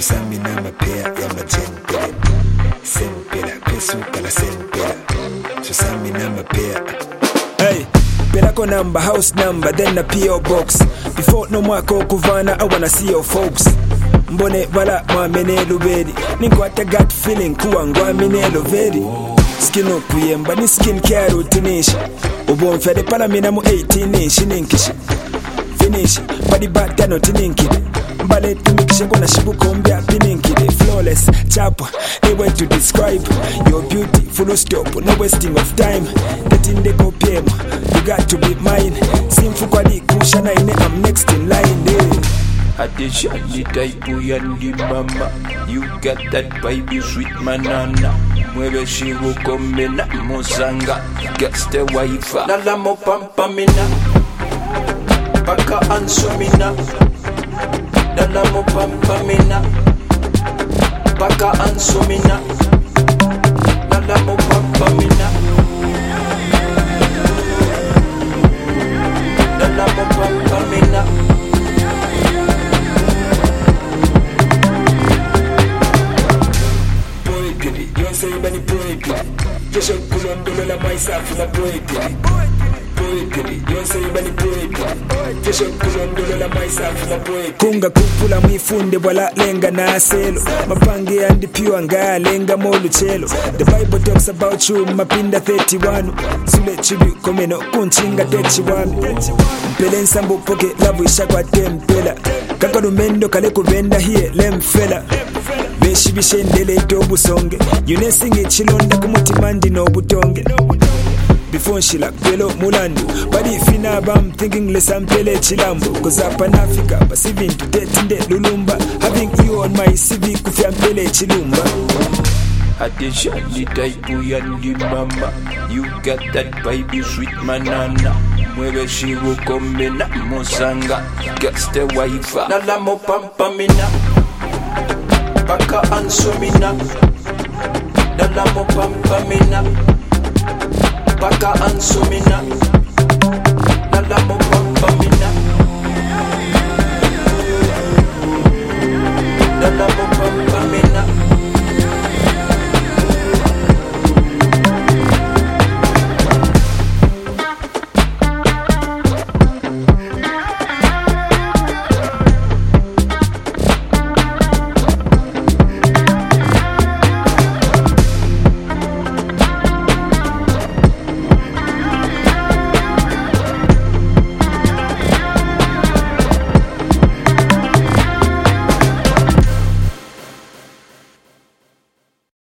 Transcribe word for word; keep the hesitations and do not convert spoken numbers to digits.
Susamina mapea ya majentele Sempela, pesu kala sempela Susamina mapea. Hey, pela ko number, house number, then a P O box. Before no mwako kuvana, I wanna see your folks. Mbone wala mwamenelo vedi Ninkwata gut feeling kuwa ngwaminelo vedi. Skin up kuyemba ni skin care routinishi. Ubon fede pala mina mu eighteen inch ninkishi. Finish, body back dano tininkide. Mbale tumikishe kuna shibuko mbya pininkide. Flawless, chapa, they way to describe your beauty, full stop, no wasting of time. Getting the go P M, you got to be mine. Simfu kwa di kushana ine, I'm next in line, eh. Adishani taipu yandi mama, you got that baby sweet manana. Mueve shibu komena mozanga, gets the wife. Nala mo pampamina, baka ansumina. Nala mo pampamina, baka ansumina. Nala mo pampamina, nala mo pampamina. Say many poetry, just a kulondolo la myself na poetry. Poetry, you say many poetry, just a kulondolo la myself na poetry. Kunga kupula mwifunde wala lenga na aselo. Mapange andi pure nga lenga molu chelo. The Bible talks about you mapinda thirty-one. Sule chibi komeno kunchinga techiwami. Mpele nsambu poke lavu ishakwa tempela. Kakadu mendo kale kubenda hiye lemfela. Beshi bishendele itobu songe. Yunesingi chilonda kumutimandi no butonge. Before shila pelo mulandu. Badi fina bam thinking less ampele chilambo. Cause up in Africa basivin to tetinde lulumba. Having you on my C V kufia mpele chilumba. Adishani taipu yandi mama, you got that baby sweet manana. Mueve shibu komena mozanga, gets the wife. Nala mo pampamina, baka ansumina. Nala mo pampamina, baka ansumina.